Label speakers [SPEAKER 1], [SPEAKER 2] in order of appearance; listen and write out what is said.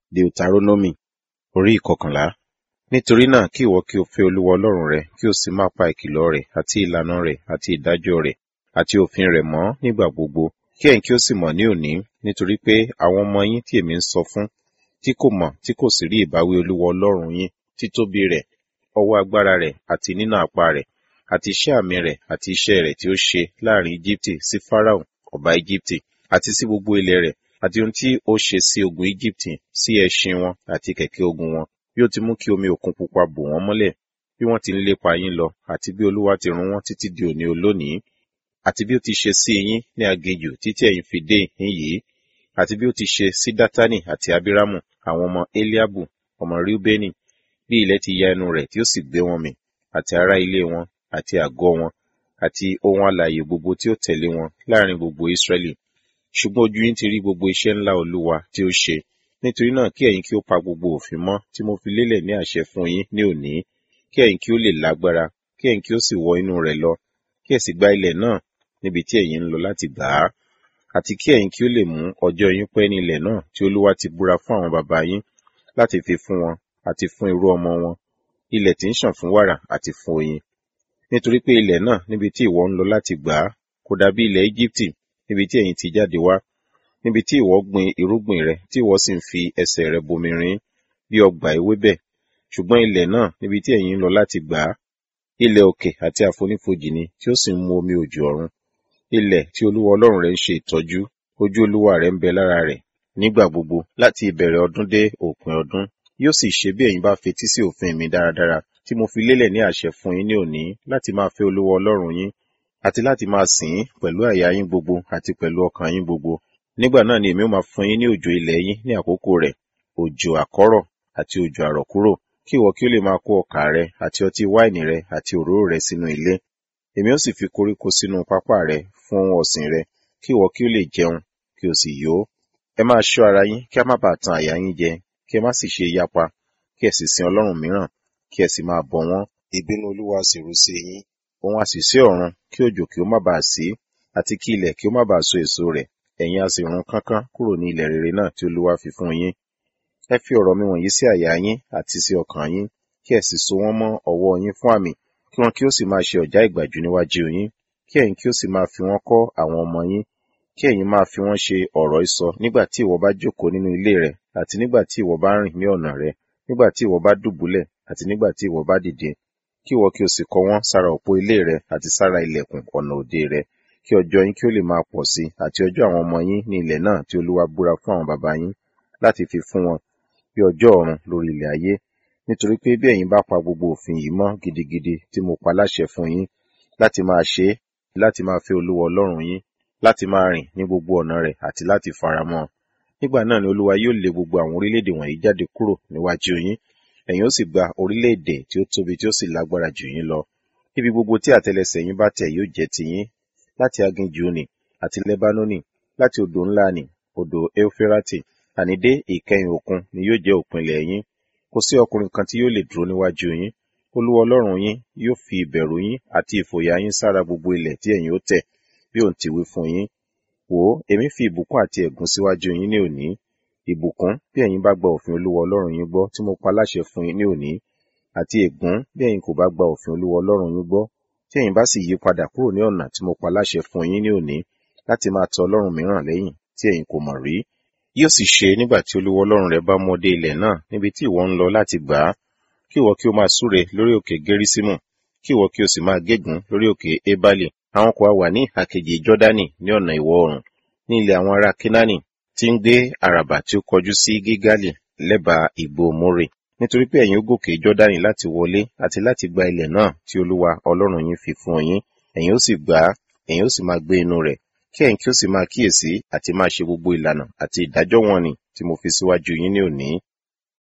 [SPEAKER 1] Deuteronomy orí ìkọkànlá. Nítorí náà kí ìwọ kí o fẹ́ Olúwa Ọlọ́run rẹ, kí o sì máa pa ìkìlọ̀ rẹ̀ àti ìlànà rẹ̀ àti ìdájọ́ rẹ̀ àti òfin rẹ̀ mọ́ nígbà gbogbo. Kí ẹ̀yin kí ó sì mọ̀ ní òní, nítorí pé àwọn ọmọ yín tí èmi ń sọ fún, tí kò mọ̀, tí kò sì rí ìbáwí Olúwa Ọlọ́run yín, títóbi rẹ̀, ọwọ́ agbára rẹ̀ àti nínà apá rẹ̀, àti iṣẹ́ àmì rẹ̀ àti iṣẹ́ rẹ̀ tí ó ṣe láàrin Ejibiti sí Farao ọba Ejibiti, àti sí gbogbo ilẹ̀ rẹ̀, àti ohun tí ó ṣe sí ogun Ejibiti, sí ẹṣin wọn àti kẹ̀kẹ́ ogun wọn, bí ó ti mú kí omi òkun pupa bò wọ́n mọ́lẹ̀, bí wọ́n ti ń lépa yín lọ, àti bí Olúwa ti run wọ́n títí di òní olónìí, àti bí ó ti ṣe sí yín ní aginjù títí ẹ̀yin fi dé ìhín yìí, àti bí ó ti ṣe sí Dátánì àti Abírámù, àwọn ọmọ Eliabu, ọmọ Reubeni, bí ilẹ̀ ti ya ẹnu rẹ̀ tí ó sì gbé wọn mì, àti ará ilé wọn, àti àgọ́ wọn, àti ohun alààyè gbogbo tí ó tẹ̀lé wọn láàrin gbogbo Israẹli. Ṣùgbọ́n ojú yín ti rí gbogbo iṣẹ́ ńlá Olúwa tí ó ṣe. Nítorí náà kí ẹ̀yin kí ó pa gbogbo òfin mọ́ tí mo fi lélẹ̀ ní àṣẹ fún yín ní òní, kí ẹ̀yin kí ó lè lágbára, kí ẹ̀yin kí ó sì wọ inú rẹ̀ lọ, kí ẹ sì gba ilẹ̀ náà níbi tí ẹ̀yin ń lọ láti gbà á, àti kí ẹ̀yin kí ó lè mú ọjọ́ yín pẹ́ ní ilẹ̀ náà tí Olúwa ti búra fún àwọn baba yín láti fi fún wọn àti fún irú ọmọ wọn, ilẹ̀ tí ń ṣàn fún wàrà àti fún oyin. Nítorí pé ilẹ̀ náà níbi tí ìwọ ń lọ láti gbà á kò dàbí ilẹ̀ Ejibiti níbi tí ẹ̀yin ti jáde wá, níbi tí ìwọ gbin irúgbìn rẹ tí ìwọ sì ń fi ẹsẹ̀ rẹ bomi rin bí ọgbà ewébẹ̀. Ṣùgbọ́n ilẹ̀ náà níbi tí ẹ̀yin ń lọ láti gbà á, ilẹ̀ òkè àti àfonífojì ni tí ó sì ń mu omi òjò ọ̀run. Ilẹ̀ tí Olúwa Ọlọ́run rẹ ń ṣe ìtọ́jú, ojú Olúwa rẹ ń bẹ lára rẹ̀ nígbà gbogbo láti ìbẹ̀rẹ̀ ọdún dé òpin ọdún. Yóò sì ṣe bí ẹ̀yin bá fetí sí òfin mi dáradára tí mo fi lélẹ̀ ní àṣẹ fún yín ní òní láti máa fẹ́ Olúwa Ọlọ́run yín àti láti máa sìn ín pẹ̀lú àyà yín gbogbo àti pẹ̀lú ọkàn yín gbogbo. Nígbà náà ni èmi ó máa fún yín ní òjò ilẹ̀ yín ní àkókò rẹ̀, òjò àkọ́rọ̀ àti òjò àrọ̀kúrò, kí ìwọ kí ó lè máa kó ọkà rẹ àti ọtí wáìnì rẹ àti òróró rẹ sínú ilé. Èmi ó sì fi koríko sínú pápá rẹ fún ohun ọ̀sìn rẹ, kí ìwọ kí ó lè jẹun, kí o sì yó. Ẹ máa ṣọ́ ara yín kí a má bàa tan àyà yín jẹ, kí ẹ má sì ṣe yapa, kí ẹ sì sin ọlọ́run mìíràn, kí ẹ sì máa bọ̀ wọ́n. Ìbínú Olúwa sì rú sí yín, òun a sì sé ọ̀run, kí òjò kí ó má bàa sí, àti kí ilẹ̀ kí ó má bàa so èso rẹ̀. Ẹ̀yin a sì run kánkán kúrò ní ilẹ̀ rere náà tí Olúwa fi fún yín. Ẹ fi ọ̀rọ̀ mi wọ̀nyí sí àyà yín àti sí ọkàn yín, kí ẹ sì so wọ́n mọ́ ọwọ́ yín fún àmì, kí wọn kí ó sì máa ṣe ọ̀já ìgbàjú níwájú yín, kí ẹ̀yin kí ó sì máa fi wọ́n kọ́ àwọn ọmọ yín, kí ẹ̀yin máa fi wọ́n ṣe ọ̀rọ̀ ìsọ nígbà tí ìwọ bá jókòó nínú ilé rẹ, àti nígbà tí ìwọ bá rìn ní ọ̀nà rẹ, nígbà tí ìwọ bá dùbúlẹ̀, àti nígbà tí ìwọ bá dìde. Kí ìwọ kí o sì kọ wọ́n sára òpó ilé rẹ àti sára ilẹ̀kùn ọ̀nà òde rẹ, kí ọjọ́ yín kí ó lè máa pọ̀ sí, àti ọjọ́ àwọn ọmọ yín ní ilẹ̀ náà tí Olúwa búra fún àwọn baba yín láti fi fún wọn bí ọjọ́ ọ̀run lórí ilẹ̀ ayé. Nítorí pé bí ẹ̀yin bá pa gbogbo òfin yìí mọ́ gidigidi tí mo pa láṣẹ fún yín láti máa ṣe é, láti máa fẹ́ Olúwa Ọlọ́run yín, láti máa rìn ní gbogbo ọ̀nà rẹ̀ àti láti faramọ́. Nígbà náà ni Olúwa yóò lé gbogbo àwọn orílẹ̀-èdè wọ̀nyí jáde kúrò níwájú yín. Ẹ̀yin ó sì gba orílẹ̀-èdè tí ó tóbi tí ó sì lágbára jù yín lọ. Ibi gbogbo tí àtẹ́lẹsẹ̀ yín bá tẹ̀ yóò jẹ́ ti yín, láti aginjù nì àti Lebanoni, láti odò ńlá nì, odò Eufurati, àní dé ìkẹyìn òkun ni yóò jẹ́ òpin ilẹ̀ yín. Kò sí ọkùnrin kan tí yóò lè dúró níwájú yín. Olúwa Ọlọ́run yín yóò fi ìbẹ̀rù yín àti ìfòyà yín sára gbogbo ilẹ̀ tí ẹ̀yin ó tẹ̀, bí òun ti wí fún yín. Wò ó, èmi fi ìbùkún àti ẹ̀gún síwájú yín ní òní. Ìbùkún bí ẹ̀yin bá gba òfin Olúwa Ọlọ́run yín gbọ́ tí mo pa láṣẹ fún yín ní òní, àti ègún bí ẹ̀yin kò bá gba òfin Olúwa Ọlọ́run yín gbọ́, tí ẹ̀yin bá sì yí padà kúrò ní ọ̀nà tí mo pa láṣẹ fún yín ní òní láti máa tọ ọlọ́run mìíràn lẹ́yìn tí ẹ̀yin kò mọ̀ rí. Yóò sì ṣe nígbà tí Olúwa Ọlọ́run rẹ bá mú ọ dé ilẹ̀ náà níbi tí ìwọ ń lọ láti gbà á, kí ìwọ kí o máa súre lórí òkè Geriṣimu, kí ìwọ kí o sì máa gégùn lórí òkè Ebali. Àwọn kò wà ní ìhà kejì Jọ́dánì ní ọ̀nà ìwọ̀ oòrùn, ní ilẹ̀ àwọn ará Kénáánì tí ń gbé àràbà tí ó kọjú sí Gígálì lẹ́bàá ìgbò Móre. Nítorí pé ẹ̀yin ó gòkè Jọ́dánì láti wọlé àti láti gba ilẹ̀ náà tí Olúwa Ọlọ́run yín fi fún yín. Ẹ̀yin ó sì gbà á, ẹ̀yin ó sì máa gbé inú rẹ̀, kí ẹ̀yin kí ó sì máa kíyèsí àti máa ṣe gbogbo ìlànà àti ìdájọ́ wọ̀nnì tí mo fi síwájú yín ní òní.